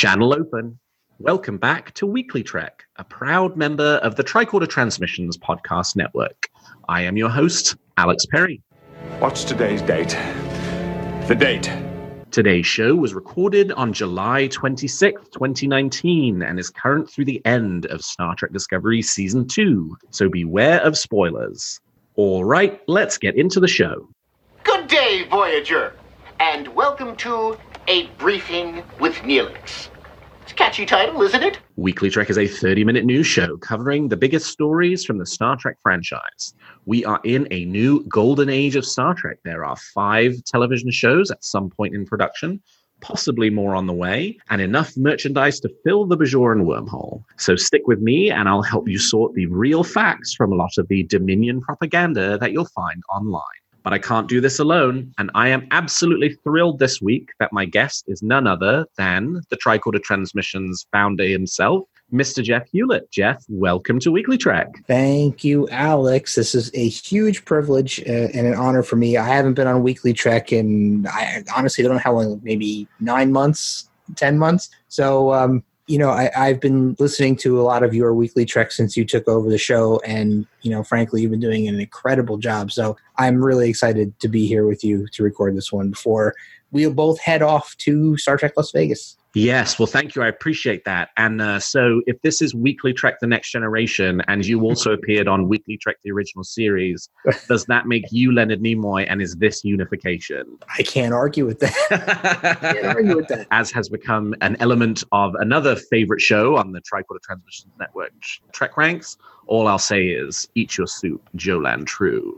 Channel open. Welcome back to Weekly Trek, a proud member of the Tricorder Transmissions podcast network. I am your host, Alex Perry. What's today's date? The date. Today's show was recorded on July 26th, 2019, and is current through the end of Star Trek Discovery Season 2, so beware of spoilers. All right, let's get into the show. Good day, Voyager, and welcome to A Briefing with Neelix. It's a catchy title, isn't it? Weekly Trek is a 30-minute news show covering the biggest stories from the Star Trek franchise. We are in a new golden age of Star Trek. There are 5 television shows at some point in production, possibly more on the way, and enough merchandise to fill the Bajoran wormhole. So stick with me and I'll help you sort the real facts from a lot of the Dominion propaganda that you'll find online. But I can't do this alone, and I am absolutely thrilled this week that my guest is none other than the Tricorder Transmissions founder himself, Mr. Jeff Hewlett. Jeff, welcome to Weekly Trek. Thank you, Alex. This is a huge privilege and an honor for me. I haven't been on Weekly Trek in, I honestly don't know how long, maybe 9 months, 10 months. So, I've been listening to a lot of your Weekly Trek since you took over the show, and, frankly, you've been doing an incredible job. So I'm really excited to be here with you to record this one before we'll both head off to Star Trek Las Vegas. Yes, well, thank you. I appreciate that. And so if this is Weekly Trek The Next Generation, and you also appeared on Weekly Trek The Original Series, does that make you Leonard Nimoy, and is this unification? I can't argue with that. As has become an element of another favorite show on the Tricorder Transmissions Network, Trek Ranks, all I'll say is, eat your soup, Jolan True.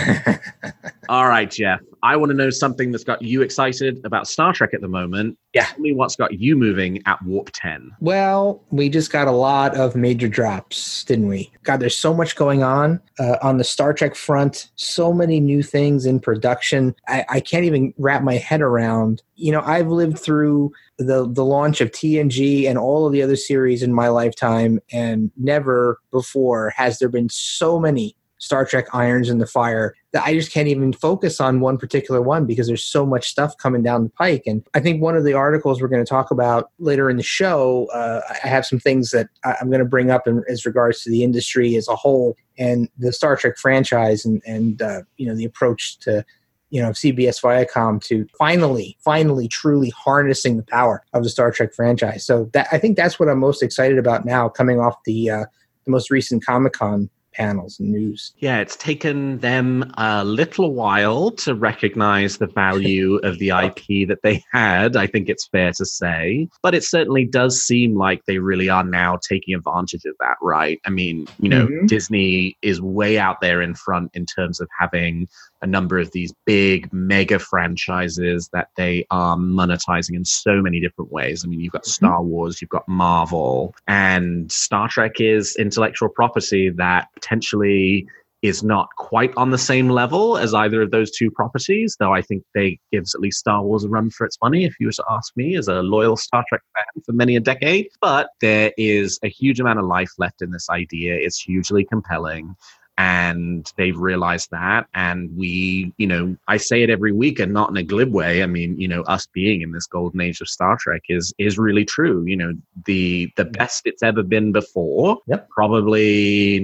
All right, Jeff. I want to know something that's got you excited about Star Trek at the moment. Yeah. Tell me what's got you moving at Warp 10. Well, we just got a lot of major drops, didn't we? God, there's so much going on the Star Trek front. So many new things in production. I can't even wrap my head around. I've lived through the launch of TNG and all of the other series in my lifetime, and never before has there been so many Star Trek irons in the fire that I just can't even focus on one particular one because there's so much stuff coming down the pike. And I think one of the articles we're going to talk about later in the show, I have some things that I'm going to bring up as regards to the industry as a whole and the Star Trek franchise and the approach to CBS Viacom to finally truly harnessing the power of the Star Trek franchise. So I think that's what I'm most excited about now, coming off the most recent Comic-Con panels and news. Yeah, it's taken them a little while to recognize the value of the IP that they had, I think it's fair to say. But it certainly does seem like they really are now taking advantage of that, right? I mean, Disney is way out there in front in terms of having a number of these big mega franchises that they are monetizing in so many different ways. I mean, you've got Star Wars, you've got Marvel, and Star Trek is intellectual property that potentially is not quite on the same level as either of those two properties, though I think they gives at least Star Wars a run for its money, if you were to ask me, as a loyal Star Trek fan for many a decade. But there is a huge amount of life left in this idea. It's hugely compelling. And they've realized that. And we, I say it every week and not in a glib way. I mean, us being in this golden age of Star Trek is really true. The best it's ever been before, probably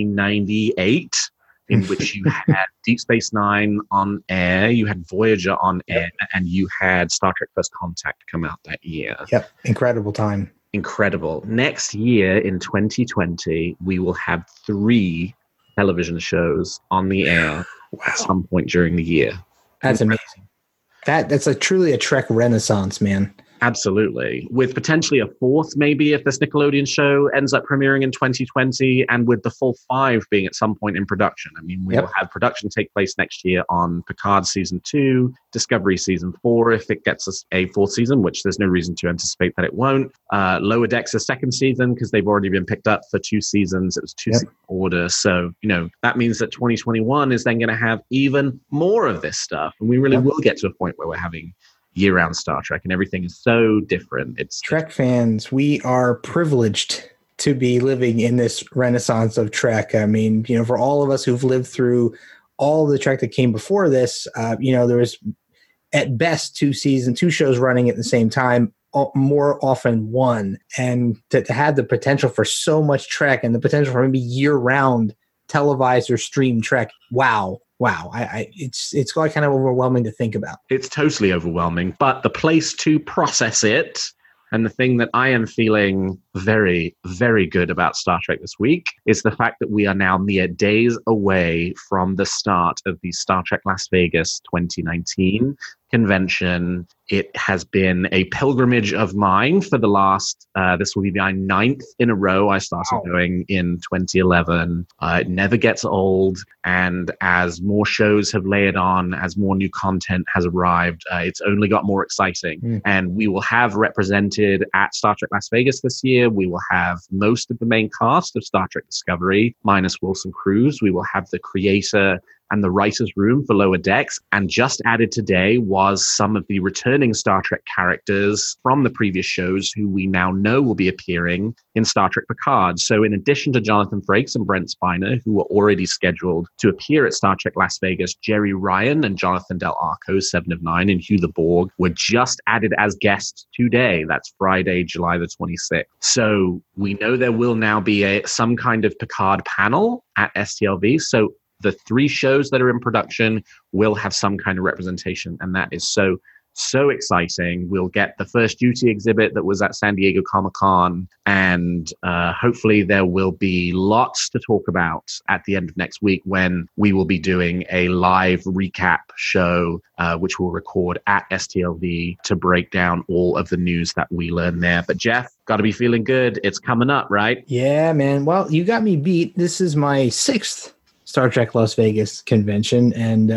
1998, in which you had Deep Space Nine on air, you had Voyager on air, and you had Star Trek First Contact come out that year. Yep, incredible time. Incredible. Next year, in 2020, we will have 3 television shows on the air at some point during the year. That's amazing. That's truly a Trek renaissance, man. Absolutely. With potentially a 4th, maybe, if this Nickelodeon show ends up premiering in 2020, and with the full 5 being at some point in production. I mean, we will have production take place next year on Picard Season 2, Discovery Season 4, if it gets us a 4th season, which there's no reason to anticipate that it won't. Lower Decks a 2nd season, because they've already been picked up for 2 seasons. It was 2-season order. So, that means that 2021 is then going to have even more of this stuff. And we really will get to a point where we're having year-round Star Trek, and everything is so different. It's Trek fans, we are privileged to be living in this renaissance of Trek. I mean, for all of us who've lived through all the Trek that came before this, there was at best 2 shows running at the same time. more often won, and to have the potential for so much Trek and the potential for maybe year-round televised or streamed Trek. Wow. It's quite kind of overwhelming to think about. It's totally overwhelming, but the place to process it, and the thing that I am feeling very, very good about Star Trek this week, is the fact that we are now mere days away from the start of the Star Trek Las Vegas 2019 convention. It has been a pilgrimage of mine for the last, this will be my 9th in a row. I started going in 2011. It never gets old. And as more shows have layered on, as more new content has arrived, it's only got more exciting. And we will have represented at Star Trek Las Vegas this year, we will have most of the main cast of Star Trek Discovery, minus Wilson Cruz. We will have the creator and the writer's room for Lower Decks. And just added today was some of the returning Star Trek characters from the previous shows who we now know will be appearing in Star Trek Picard. So in addition to Jonathan Frakes and Brent Spiner, who were already scheduled to appear at Star Trek Las Vegas, Jerry Ryan and Jonathan Del Arco, 7 of 9, and Hugh the Borg were just added as guests today. That's Friday, July the 26th. So we know there will now be some kind of Picard panel at STLV. So the 3 shows that are in production will have some kind of representation, and that is so exciting. We'll get the First Duty exhibit that was at San Diego Comic-Con, and hopefully there will be lots to talk about at the end of next week when we will be doing a live recap show, which we'll record at STLV to break down all of the news that we learn there. But Jeff, got to be feeling good. It's coming up, right? Yeah, man. Well, you got me beat. This is my 6th Star Trek Las Vegas convention, and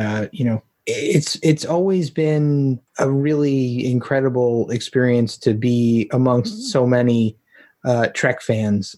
it's always been a really incredible experience to be amongst so many Trek fans.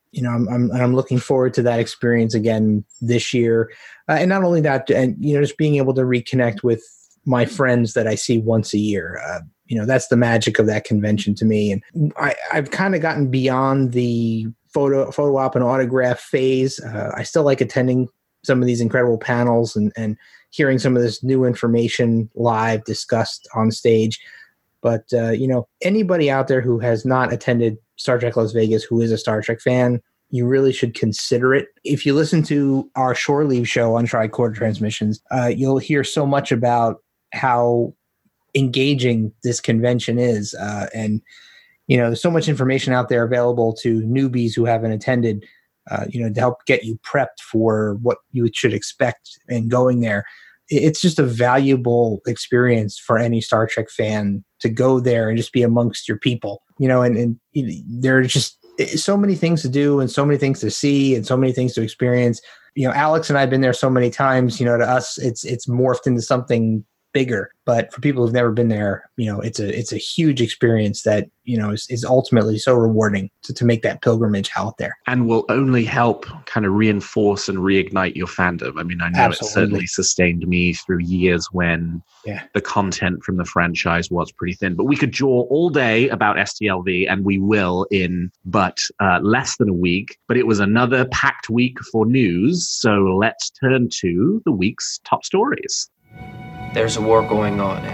I'm looking forward to that experience again this year, and not only that, and just being able to reconnect with my friends that I see once a year. That's the magic of that convention to me, and I've kind of gotten beyond the photo op and autograph phase. I still like attending some of these incredible panels and hearing some of this new information live discussed on stage. But, anybody out there who has not attended Star Trek Las Vegas, who is a Star Trek fan, you really should consider it. If you listen to our Shore Leave show on Tricorder Transmissions, you'll hear so much about how engaging this convention is. And there's so much information out there available to newbies who haven't attended, to help get you prepped for what you should expect in going there. It's just a valuable experience for any Star Trek fan to go there and just be amongst your people, and there are just so many things to do and so many things to see and so many things to experience. Alex and I have been there so many times, to us, it's morphed into something bigger, but for people who've never been there, it's a huge experience that, is ultimately so rewarding to make that pilgrimage out there. And will only help kind of reinforce and reignite your fandom. I mean, I know Absolutely. It certainly sustained me through years when the content from the franchise was pretty thin, but we could jaw all day about STLV, and we will in but less than a week. But it was another packed week for news. So let's turn to the week's top stories. There's a war going on,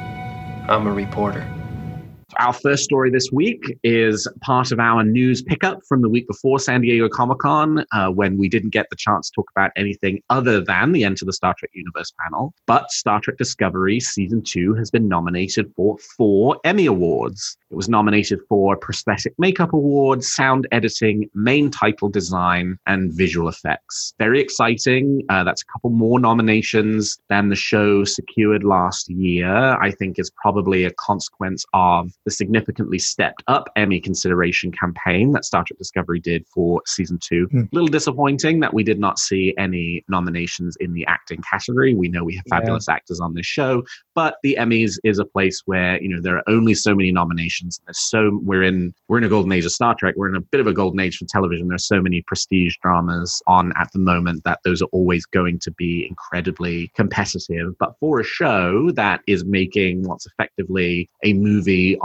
and I'm a reporter. Our first story this week is part of our news pickup from the week before San Diego Comic-Con, when we didn't get the chance to talk about anything other than the Enter the Star Trek Universe panel. But Star Trek Discovery Season 2 has been nominated for 4 Emmy Awards. It was nominated for Prosthetic Makeup Awards, Sound Editing, Main Title Design, and Visual Effects. Very exciting. That's a couple more nominations than the show secured last year. I think it's probably a consequence of the significantly stepped up Emmy consideration campaign that Star Trek Discovery did for Season 2. A little disappointing that we did not see any nominations in the acting category. We know we have fabulous actors on this show, but the Emmys is a place where, there are only so many nominations. We're in a golden age of Star Trek. We're in a bit of a golden age for television. There's so many prestige dramas on at the moment that those are always going to be incredibly competitive. But for a show that is making what's effectively a movie on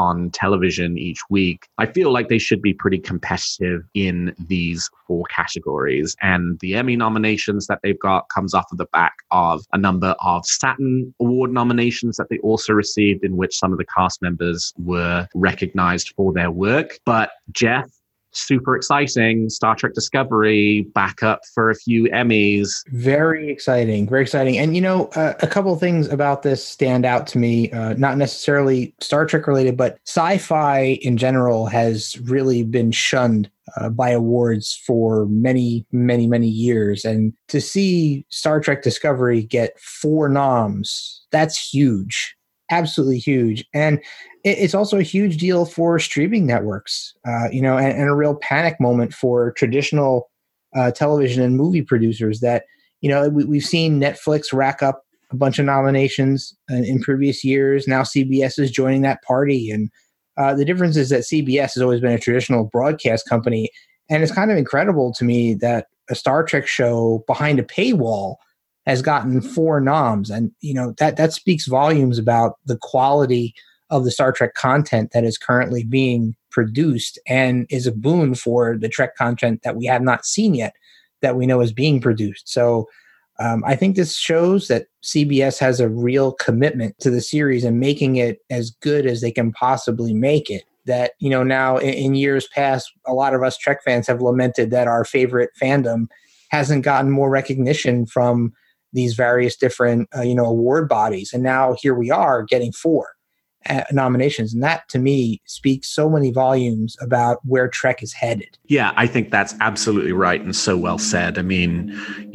on television each week, I feel like they should be pretty competitive in these 4 categories. And the Emmy nominations that they've got comes off of the back of a number of Saturn Award nominations that they also received, in which some of the cast members were recognized for their work. But Jeff, super exciting. Star Trek Discovery back up for a few Emmys. Very exciting. Very exciting. And, a couple of things about this stand out to me, not necessarily Star Trek related, but sci-fi in general has really been shunned by awards for many, many, many years. And to see Star Trek Discovery get 4 noms, that's huge. Absolutely huge. And it's also a huge deal for streaming networks, and a real panic moment for traditional television and movie producers that, we've seen Netflix rack up a bunch of nominations in previous years. Now CBS is joining that party. And the difference is that CBS has always been a traditional broadcast company. And it's kind of incredible to me that a Star Trek show behind a paywall has gotten 4 noms. And, that speaks volumes about the quality of the Star Trek content that is currently being produced and is a boon for the Trek content that we have not seen yet that we know is being produced. So I think this shows that CBS has a real commitment to the series and making it as good as they can possibly make it. That, now in years past, a lot of us Trek fans have lamented that our favorite fandom hasn't gotten more recognition from these various different, award bodies. And now here we are getting 4 nominations. And that, to me, speaks so many volumes about where Trek is headed. Yeah, I think that's absolutely right and so well said. I mean,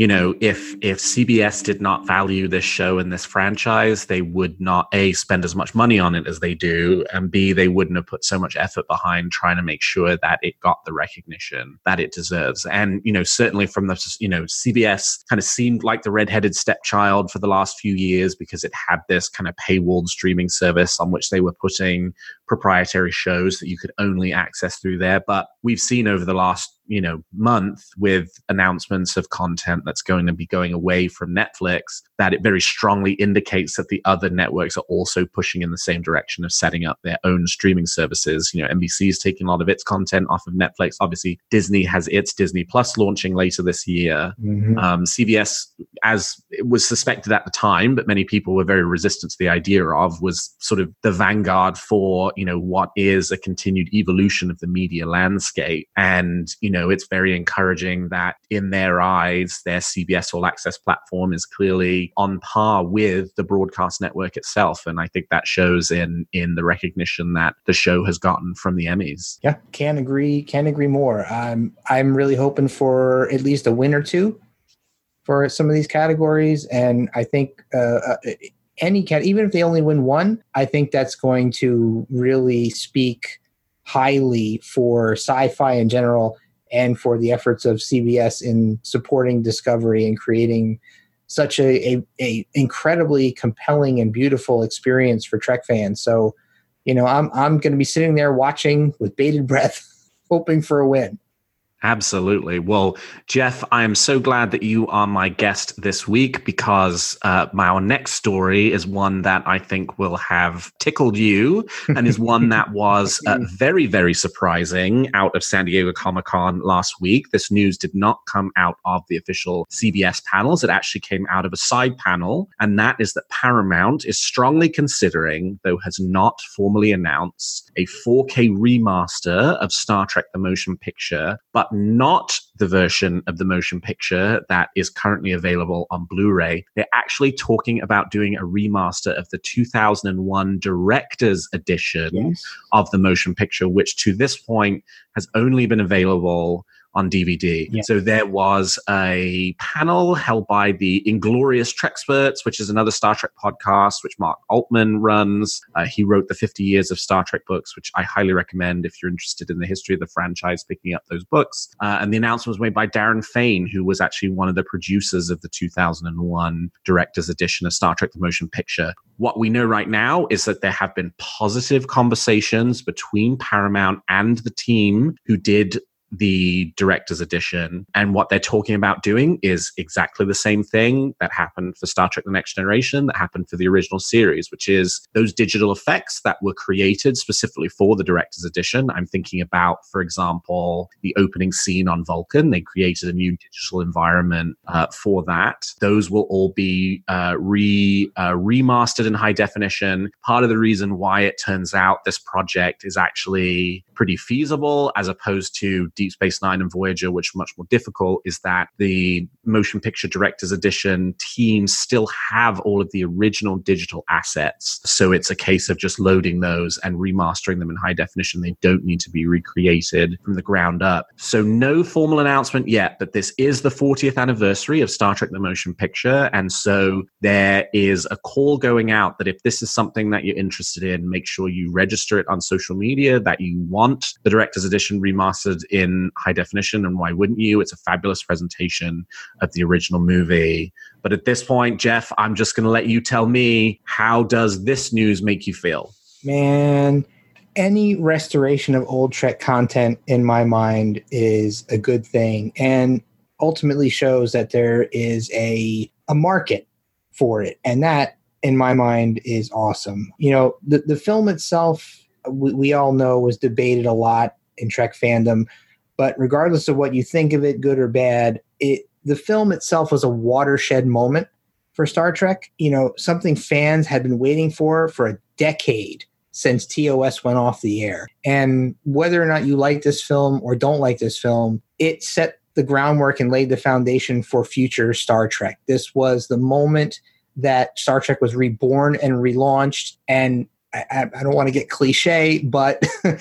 if CBS did not value this show and this franchise, they would not, A, spend as much money on it as they do, and B, they wouldn't have put so much effort behind trying to make sure that it got the recognition that it deserves. And, certainly from the, CBS kind of seemed like the redheaded stepchild for the last few years because it had this kind of paywalled streaming service on which they were putting proprietary shows that you could only access through there. But we've seen over the last month with announcements of content that's going to be going away from Netflix that it very strongly indicates that the other networks are also pushing in the same direction of setting up their own streaming services. NBC is taking a lot of its content off of Netflix. Obviously, Disney has its Disney Plus launching later this year. Mm-hmm. CBS, as it was suspected at the time, but many people were very resistant to the idea of, was sort of the vanguard for, what is a continued evolution of the media landscape. And, it's very encouraging that in their eyes, their CBS All Access platform is clearly on par with the broadcast network itself. And I think that shows in the recognition that the show has gotten from the Emmys. Yeah, can't agree more. I'm really hoping for at least a win or 2 for some of these categories. And I think even if they only win 1, I think that's going to really speak highly for sci-fi in general and for the efforts of CBS in supporting Discovery and creating such a incredibly compelling and beautiful experience for Trek fans. So, I'm going to be sitting there watching with bated breath, hoping for a win. Absolutely. Well, Jeff, I am so glad that you are my guest this week because our next story is one that I think will have tickled you and is one that was very, very surprising out of San Diego Comic-Con last week. This news did not come out of the official CBS panels. It actually came out of a side panel, and that is that Paramount is strongly considering, though has not formally announced, a 4K remaster of Star Trek the Motion Picture, but not the version of the motion picture that is currently available on Blu-ray. They're actually talking about doing a remaster of the 2001 director's edition of the motion picture, which to this point has only been available on DVD. Yeah. So there was a panel held by the Inglorious Treksperts, which is another Star Trek podcast, which Mark Altman runs. He wrote the 50 Years of Star Trek books, which I highly recommend if you're interested in the history of the franchise, picking up those books. And the announcement was made by Darren Fain, who was actually one of the producers of the 2001 director's edition of Star Trek the Motion Picture. What we know right now is that there have been positive conversations between Paramount and the team who did the director's edition. And what they're talking about doing is exactly the same thing that happened for Star Trek The Next Generation, that happened for the original series, which is those digital effects that were created specifically for the director's edition. I'm thinking about, for example, the opening scene on Vulcan. They created a new digital environment for that. Those will all be remastered in high definition. Part of the reason why it turns out this project is actually pretty feasible as opposed to Deep Space Nine and Voyager, which are much more difficult, is that the motion picture director's edition teams still have all of the original digital assets. So it's a case of just loading those and remastering them in high definition. They don't need to be recreated from the ground up. So no formal announcement yet, but this is the 40th anniversary of Star Trek The Motion Picture. And so there is a call going out that if this is something that you're interested in, make sure you register it on social media, that you want the director's edition remastered in high definition. And why wouldn't you? It's a fabulous presentation of the original movie. But at this point, Jeff, I'm just going to let you tell me, how does this news make you feel? Man, any restoration of old Trek content in my mind is a good thing, and ultimately shows that there is a market for it. And that, in my mind, is awesome. You know, the film itself, we all know, was debated a lot in Trek fandom, but regardless of what you think of it, good or bad, the film itself was a watershed moment for Star Trek. You know, something fans had been waiting for a decade since TOS went off the air. And whether or not you like this film or don't like this film, it set the groundwork and laid the foundation for future Star Trek. This was the moment that Star Trek was reborn and relaunched, and I don't want to get cliche, but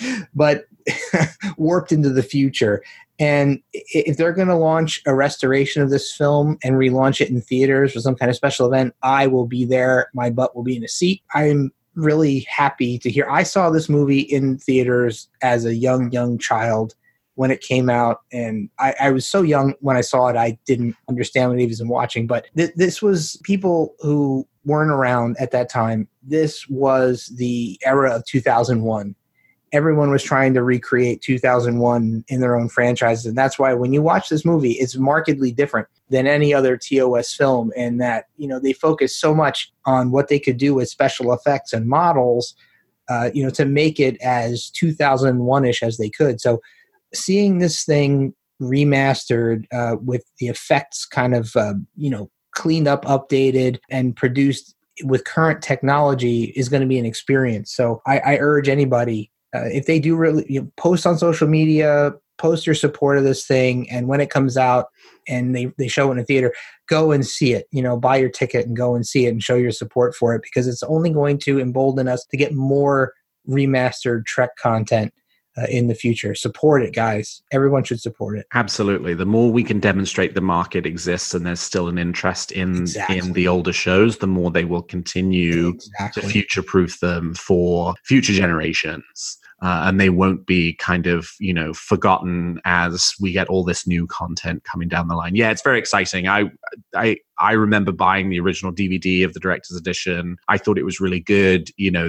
warped into the future. And if they're going to launch a restoration of this film and relaunch it in theaters for some kind of special event, I will be there. My butt will be in a seat. I'm really happy to hear. I saw this movie in theaters as a young child when it came out, and I was so young when I saw it, I didn't understand what he was watching. But this was people who weren't around at that time. This was the era of 2001. Everyone was trying to recreate 2001 in their own franchises, and that's why when you watch this movie, it's markedly different than any other TOS film, in that, you know, they focus so much on what they could do with special effects and models, to make it as 2001-ish as they could. So seeing this thing remastered with the effects kind of, cleaned up, updated, and produced with current technology is going to be an experience. So I urge anybody, if they do really post on social media, post your support of this thing, and when it comes out and they show it in a theater, go and see it. Buy your ticket and go and see it and show your support for it, because it's only going to embolden us to get more remastered Trek content in the future. Support it, guys. Everyone should support it. Absolutely. The more we can demonstrate the market exists and there's still an interest in the older shows, the more they will continue to future-proof them for future generations. And they won't be kind of, forgotten as we get all this new content coming down the line. Yeah, it's very exciting. I remember buying the original DVD of the director's edition. I thought it was really good.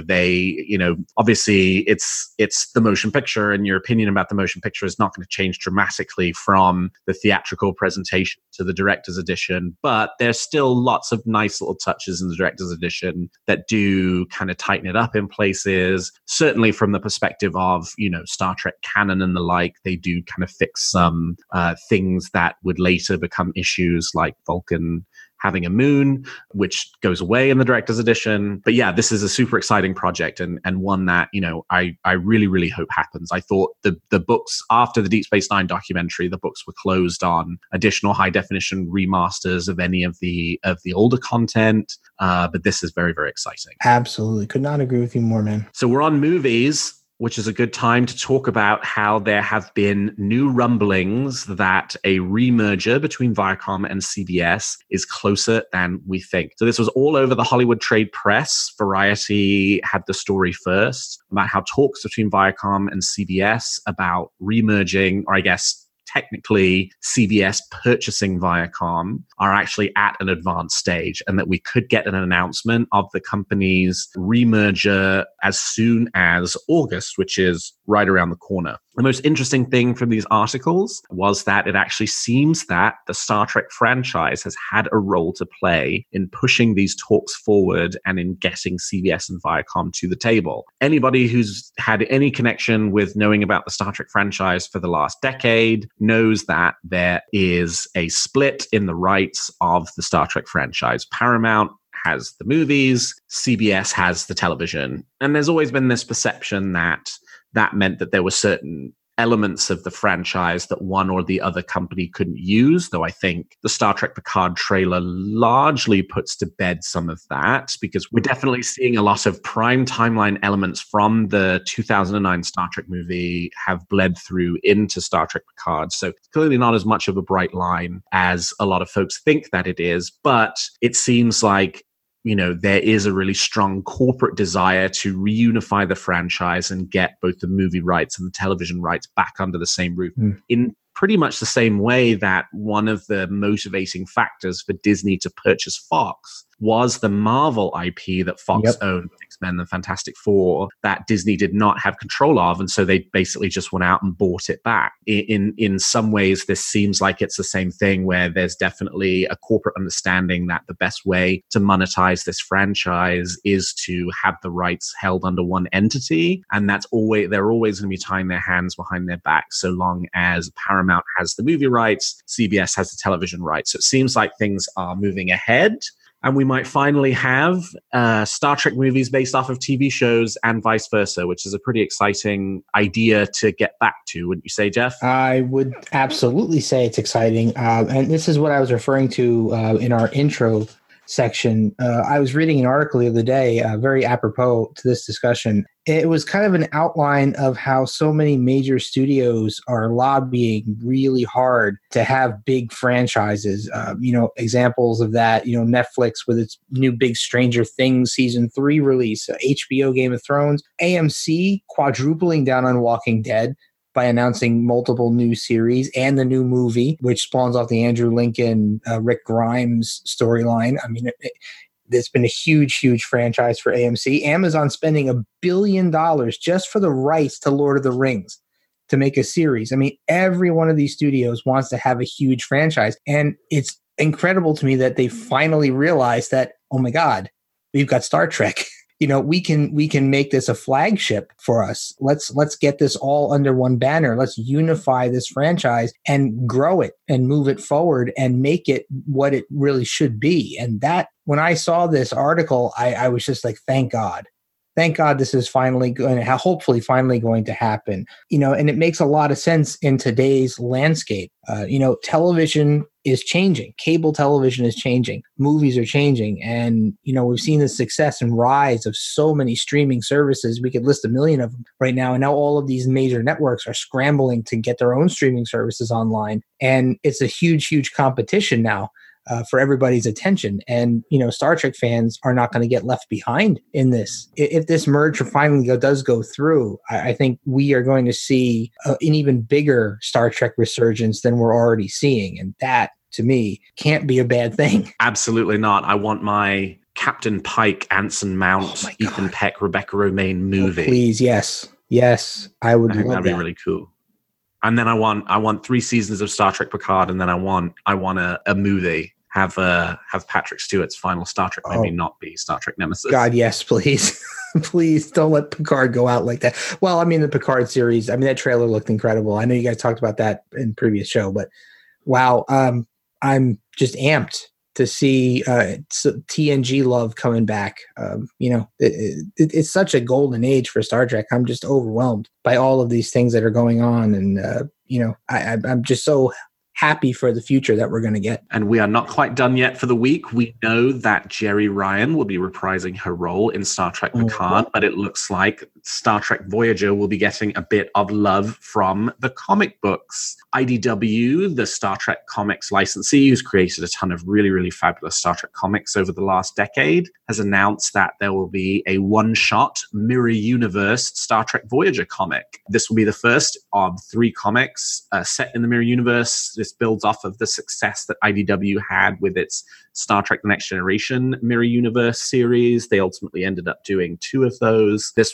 Obviously it's the motion picture, and your opinion about the motion picture is not going to change dramatically from the theatrical presentation to the director's edition. But there's still lots of nice little touches in the director's edition that do kind of tighten it up in places. Certainly from the perspective of, Star Trek canon and the like, they do kind of fix some things that would later become issues, like Vulcan having a moon, which goes away in the director's edition. But yeah, this is a super exciting project, and one that, I really, really hope happens. I thought the books, after the Deep Space Nine documentary, the books were closed on additional high definition remasters of any of the older content. But this is very, very exciting. Absolutely. Could not agree with you more, man. So we're on movies, which is a good time to talk about how there have been new rumblings that a remerger between Viacom and CBS is closer than we think. So this was all over the Hollywood trade press. Variety had the story first about how talks between Viacom and CBS about remerging, or I guess technically CBS purchasing Viacom, are actually at an advanced stage, and that we could get an announcement of the company's remerger as soon as August, which is right around the corner. The most interesting thing from these articles was that it actually seems that the Star Trek franchise has had a role to play in pushing these talks forward and in getting CBS and Viacom to the table. Anybody who's had any connection with knowing about the Star Trek franchise for the last decade knows that there is a split in the rights of the Star Trek franchise. Paramount has the movies, CBS has the television. And there's always been this perception that that meant that there were certain elements of the franchise that one or the other company couldn't use, though I think the Star Trek Picard trailer largely puts to bed some of that, because we're definitely seeing a lot of prime timeline elements from the 2009 Star Trek movie have bled through into Star Trek Picard. So it's clearly not as much of a bright line as a lot of folks think that it is, but it seems like there is a really strong corporate desire to reunify the franchise and get both the movie rights and the television rights back under the same roof in pretty much the same way that one of the motivating factors for Disney to purchase Fox was the Marvel IP that Fox owned, X-Men and Fantastic Four, that Disney did not have control of. And so they basically just went out and bought it back. In some ways, this seems like it's the same thing where there's definitely a corporate understanding that the best way to monetize this franchise is to have the rights held under one entity. And they're always going to be tying their hands behind their back so long as Paramount has the movie rights, CBS has the television rights. So it seems like things are moving ahead. And we might finally have Star Trek movies based off of TV shows and vice versa, which is a pretty exciting idea to get back to, wouldn't you say, Jeff? I would absolutely say it's exciting. And this is what I was referring to in our intro section. I was reading an article the other day, very apropos to this discussion. It was kind of an outline of how so many major studios are lobbying really hard to have big franchises. Examples of that, Netflix with its new big Stranger Things season 3 release, HBO Game of Thrones, AMC quadrupling down on Walking Dead by announcing multiple new series and the new movie, which spawns off the Andrew Lincoln, Rick Grimes storyline. I mean, it's been a huge, huge franchise for AMC. Amazon spending $1 billion just for the rights to Lord of the Rings to make a series. I mean, every one of these studios wants to have a huge franchise. And it's incredible to me that they finally realized that, oh my God, we've got Star Trek. We can make this a flagship for us. Let's get this all under one banner. Let's unify this franchise and grow it and move it forward and make it what it really should be. And that, when I saw this article, I was just like, thank God. Thank God this is hopefully finally going to happen. And it makes a lot of sense in today's landscape. Television is changing. Cable television is changing. Movies are changing. And, we've seen the success and rise of so many streaming services. We could list a million of them right now. And now all of these major networks are scrambling to get their own streaming services online. And it's a huge, huge competition now. For everybody's attention. And, Star Trek fans are not going to get left behind in this. If this merger finally does go through, I think we are going to see an even bigger Star Trek resurgence than we're already seeing. And that, to me, can't be a bad thing. Absolutely not. I want my Captain Pike, Anson Mount, Ethan Peck, Rebecca Romijn movie. Oh, please, yes. Yes, I would love that. That'd be really cool. And then I want 3 seasons of Star Trek Picard, and then I want a movie. Have Patrick Stewart's final Star Trek maybe not be Star Trek Nemesis. God, yes, please. Please don't let Picard go out like that. Well, the Picard series, that trailer looked incredible. I know you guys talked about that in previous show, but wow, I'm just amped to see TNG love coming back. It's such a golden age for Star Trek. I'm just overwhelmed by all of these things that are going on. And, I'm just so happy for the future that we're going to get. And we are not quite done yet for the week. We know that Jeri Ryan will be reprising her role in Star Trek Picard, but it looks like Star Trek Voyager will be getting a bit of love from the comic books. IDW, the Star Trek comics licensee, who's created a ton of really, really fabulous Star Trek comics over the last decade, has announced that there will be a one-shot Mirror Universe Star Trek Voyager comic. This will be the first of 3 comics set in the Mirror Universe. This builds off of the success that IDW had with its Star Trek The Next Generation Mirror Universe series. They ultimately ended up doing 2 of those. This will be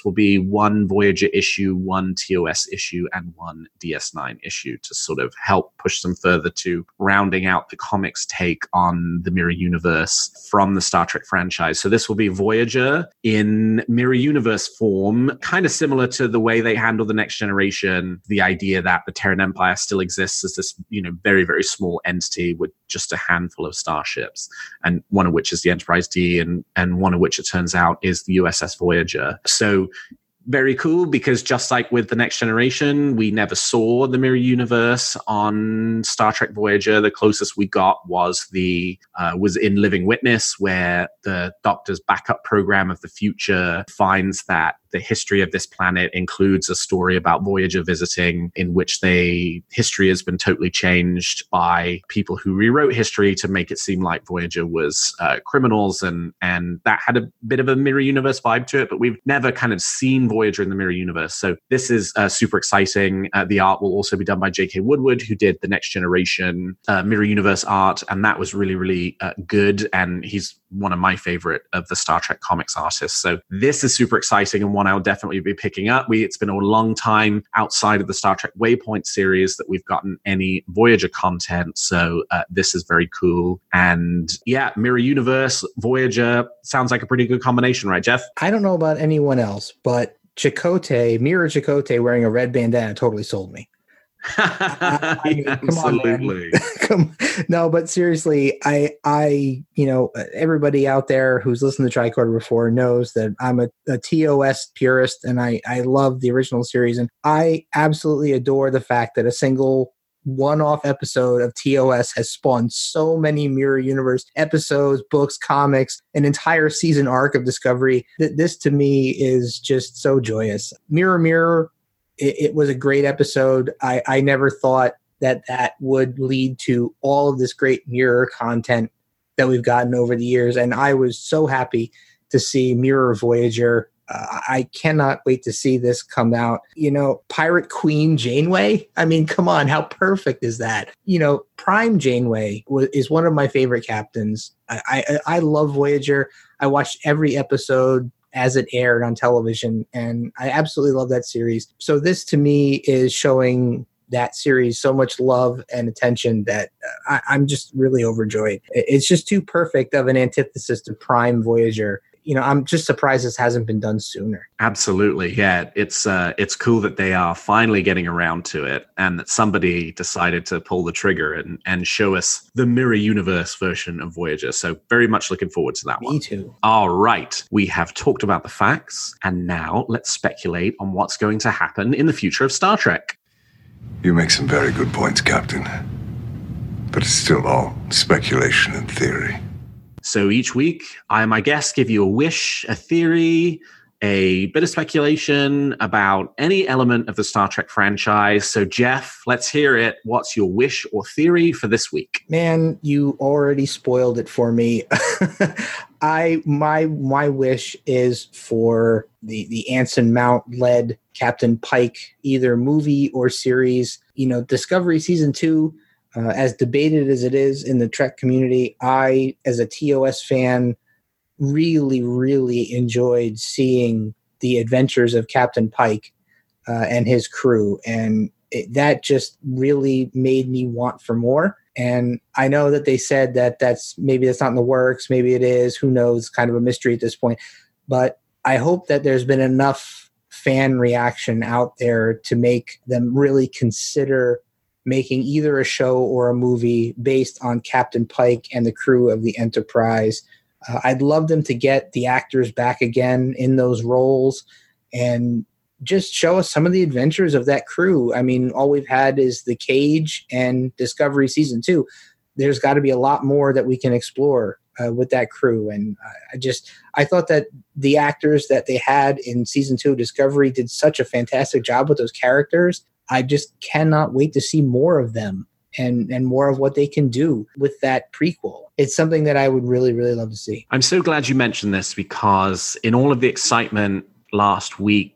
one Voyager issue, one TOS issue, and one DS9 issue to sort of help push them further to rounding out the comics take on the Mirror Universe from the Star Trek franchise. So this will be Voyager in Mirror Universe form, kind of similar to the way they handle the Next Generation, the idea that the Terran Empire still exists as this, very, very small entity with just a handful of starships, and one of which is the Enterprise D, and one of which it turns out is the USS Voyager. So very cool, because just like with the Next Generation, we never saw the Mirror Universe on Star Trek Voyager. The closest we got was was in Living Witness, where the Doctor's backup program of the future finds that the history of this planet includes a story about Voyager visiting, in which history has been totally changed by people who rewrote history to make it seem like Voyager was criminals, and that had a bit of a Mirror Universe vibe to it, but we've never kind of seen Voyager in the Mirror Universe. So this is super exciting. The art will also be done by J.K. Woodward, who did the Next Generation Mirror Universe art, and that was really, really good, and he's one of my favorite of the Star Trek comics artists. So this is super exciting, and one I'll definitely be picking up. It's been a long time outside of the Star Trek Waypoint series that we've gotten any Voyager content. So this is very cool. And yeah, Mirror Universe, Voyager, sounds like a pretty good combination, right, Jeff? I don't know about anyone else, but Mirror Chakotay wearing a red bandana totally sold me. I mean, absolutely. No, but seriously, I everybody out there who's listened to Tricorder before knows that I'm a TOS purist, and I love the original series, and I absolutely adore the fact that a single one-off episode of TOS has spawned so many Mirror Universe episodes, books, comics, an entire season arc of Discovery. That this to me is just so joyous. Mirror Mirror. It was a great episode. I never thought that would lead to all of this great Mirror content that we've gotten over the years. And I was so happy to see Mirror Voyager. I cannot wait to see this come out. Pirate Queen Janeway. I mean, come on, how perfect is that? Prime Janeway is one of my favorite captains. I love Voyager. I watched every episode as it aired on television, and I absolutely love that series. So this to me is showing that series so much love and attention that I'm just really overjoyed. It's just too perfect of an antithesis to Prime Voyager. I'm just surprised this hasn't been done sooner. Absolutely. Yeah. It's cool that they are finally getting around to it, and that somebody decided to pull the trigger and show us the Mirror Universe version of Voyager. So very much looking forward to that one. Me too. All right. We have talked about the facts, and now let's speculate on what's going to happen in the future of Star Trek. You make some very good points, Captain. But it's still all speculation and theory. So each week, I and my guests give you a wish, a theory, a bit of speculation about any element of the Star Trek franchise. So Jeff, let's hear it. What's your wish or theory for this week? Man, you already spoiled it for me. My wish is for the Anson Mount led Captain Pike, either movie or series. Discovery Season 2, as debated as it is in the Trek community, I, as a TOS fan, really, really enjoyed seeing the adventures of Captain Pike and his crew. And that just really made me want for more. And I know that they said that that's not in the works. Maybe it is. Who knows? Kind of a mystery at this point. But I hope that there's been enough fan reaction out there to make them really consider making either a show or a movie based on Captain Pike and the crew of the Enterprise. I'd love them to get the actors back again in those roles and just show us some of the adventures of that crew. I mean, all we've had is The Cage and Discovery Season 2. There's got to be a lot more that we can explore with that crew. And I thought that the actors that they had in Season 2 of Discovery did such a fantastic job with those characters. I just cannot wait to see more of them and more of what they can do with that prequel. It's something that I would really, really love to see. I'm so glad you mentioned this, because in all of the excitement last week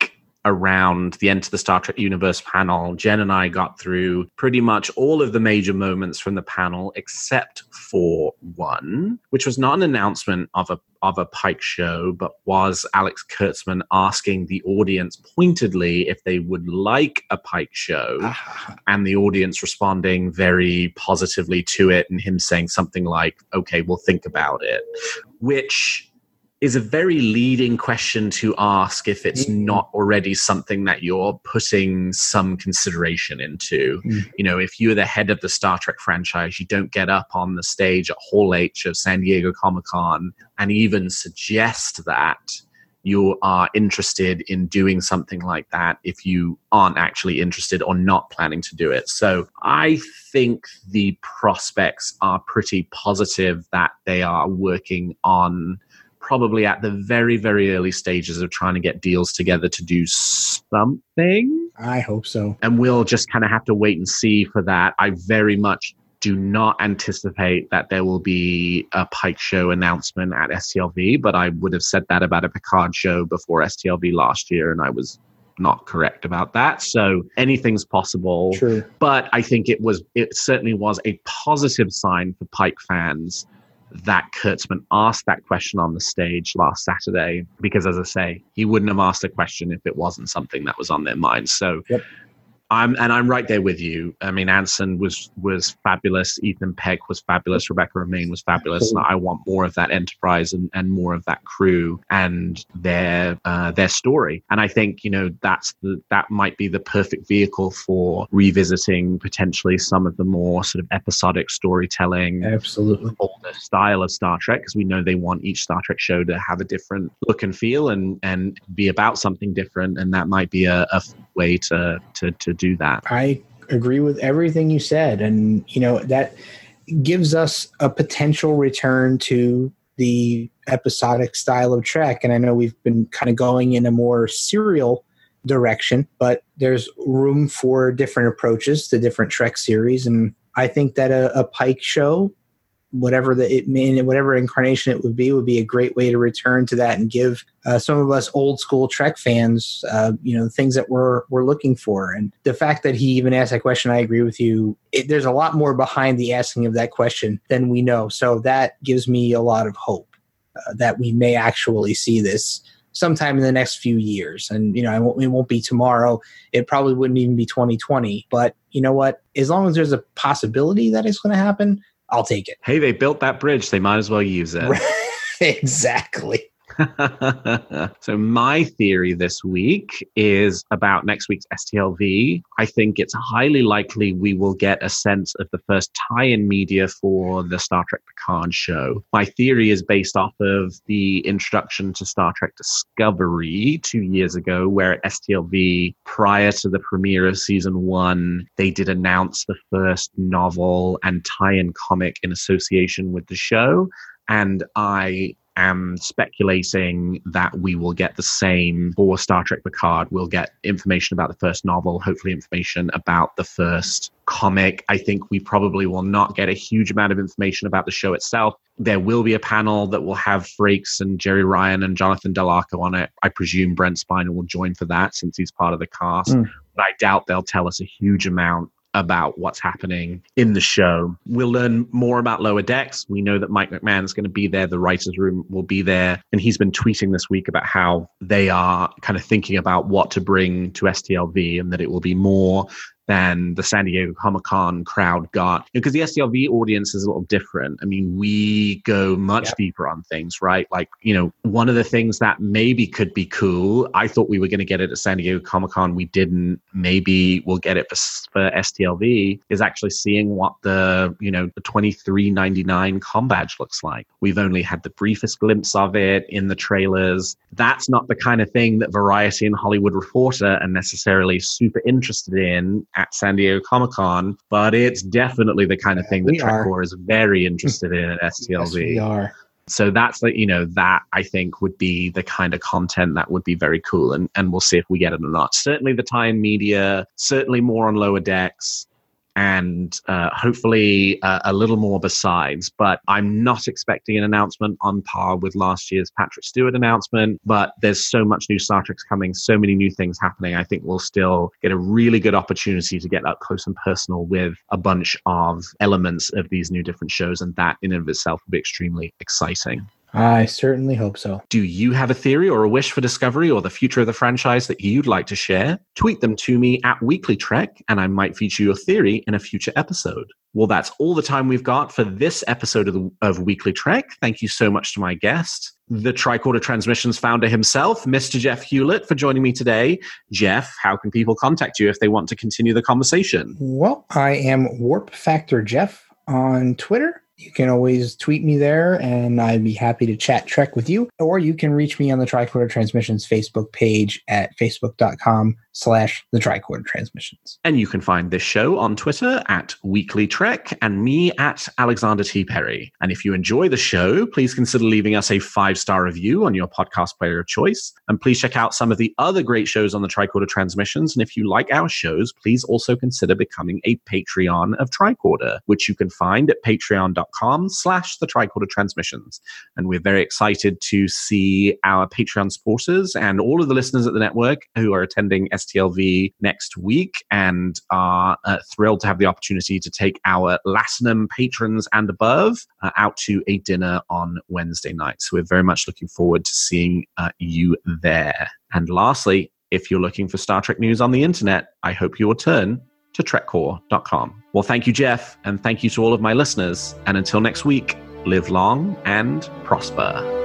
around the Enter the Star Trek Universe panel. Jen and I got through pretty much all of the major moments from the panel, except for one, which was not an announcement of a Pike show, but was Alex Kurtzman asking the audience pointedly if they would like a Pike show, and the audience responding very positively to it, and him saying something like, okay, we'll think about it, which is a very leading question to ask if it's not already something that you're putting some consideration into. You know, if you're the head of the Star Trek franchise, you don't get up on the stage at Hall H of San Diego Comic-Con and even suggest that you are interested in doing something like that if you aren't actually interested or not planning to do it. So I think the prospects are pretty positive that they are working on, probably at the very, very early stages of trying to get deals together to do something. I hope so. And we'll just kind of have to wait and see for that. I very much do not anticipate that there will be a Pike show announcement at STLV, but I would have said that about a Picard show before STLV last year, and I was not correct about that. So anything's possible. True. But I think it certainly was a positive sign for Pike fans that Kurtzman asked that question on the stage last Saturday, because, as I say, he wouldn't have asked the question if it wasn't something that was on their mind. So I'm right there with you. I mean, Anson was fabulous. Ethan Peck was fabulous. Rebecca Romaine was fabulous. And I want more of that Enterprise and more of that crew and their story. And I think, you know, that might be the perfect vehicle for revisiting potentially some of the more sort of episodic storytelling, absolutely older style of Star Trek, because we know they want each Star Trek show to have a different look and feel and be about something different. And that might be a way to do that. I agree with everything you said. And, you know, that gives us a potential return to the episodic style of Trek. And I know we've been kind of going in a more serial direction, but there's room for different approaches to different Trek series. And I think that a Pike show, whatever incarnation it would be a great way to return to that and give some of us old school Trek fans, the things that we're looking for. And the fact that he even asked that question, I agree with you. There's a lot more behind the asking of that question than we know. So that gives me a lot of hope that we may actually see this sometime in the next few years. And, you know, it won't be tomorrow. It probably wouldn't even be 2020. But you know what? As long as there's a possibility that it's going to happen, I'll take it. Hey, they built that bridge. They might as well use it. Exactly. So my theory this week is about next week's STLV. I think it's highly likely we will get a sense of the first tie-in media for the Star Trek Picard show. My theory is based off of the introduction to Star Trek Discovery 2 years ago, where at STLV, prior to the premiere of season 1, they did announce the first novel and tie-in comic in association with the show. And I am speculating that we will get the same for Star Trek Picard. We'll get information about the first novel, hopefully information about the first comic. I think we probably will not get a huge amount of information about the show itself. There will be a panel that will have Frakes and Jerry Ryan and Jonathan Del Arco on it. I presume Brent Spiner will join for that since he's part of the cast. But I doubt they'll tell us a huge amount about what's happening in the show. We'll learn more about Lower Decks. We know that Mike McMahon is going to be there. The writers' room will be there. And he's been tweeting this week about how they are kind of thinking about what to bring to STLV and that it will be more than the San Diego Comic-Con crowd got. Because the STLV audience is a little different. I mean, we go much deeper on things, right? Like, you know, one of the things that maybe could be cool, I thought we were going to get it at San Diego Comic-Con. We didn't. Maybe we'll get it for STLV, is actually seeing what the $23.99 com badge looks like. We've only had the briefest glimpse of it in the trailers. That's not the kind of thing that Variety and Hollywood Reporter are necessarily super interested in at San Diego Comic-Con, but it's definitely the kind of thing that Trekcore is very interested in at STLV. Yes, we are. So that's that I think would be the kind of content that would be very cool, and we'll see if we get it or not. Certainly the tie-in media, certainly more on Lower Decks. and hopefully a little more besides. But I'm not expecting an announcement on par with last year's Patrick Stewart announcement, but there's so much new Star Trek's coming, so many new things happening. I think we'll still get a really good opportunity to get up close and personal with a bunch of elements of these new different shows, and that in and of itself will be extremely exciting. I certainly hope so. Do you have a theory or a wish for Discovery or the future of the franchise that you'd like to share? Tweet them to me at Weekly Trek, and I might feature your theory in a future episode. Well, that's all the time we've got for this episode of Weekly Trek. Thank you so much to my guest, the Tricorder Transmissions founder himself, Mr. Jeff Hewlett, for joining me today. Jeff, how can people contact you if they want to continue the conversation? Well, I am Warp Factor Jeff on Twitter. You can always tweet me there, and I'd be happy to chat Trek with you. Or you can reach me on the Tricorder Transmissions Facebook page at facebook.com/the Tricorder Transmissions. And you can find this show on Twitter at Weekly Trek and me at Alexander T. Perry. And if you enjoy the show, please consider leaving us a 5-star review on your podcast player of choice. And please check out some of the other great shows on the Tricorder Transmissions. And if you like our shows, please also consider becoming a Patreon of Tricorder, which you can find at patreon.com/the Tricorder Transmissions. And we're very excited to see our Patreon supporters and all of the listeners at the network who are attending STLV next week and are thrilled to have the opportunity to take our Latinum patrons and above out to a dinner on Wednesday night. So we're very much looking forward to seeing you there. And lastly, if you're looking for Star Trek news on the internet, I hope you will turn to trekcore.com. Well, thank you, Jeff, and thank you to all of my listeners. And until next week, live long and prosper.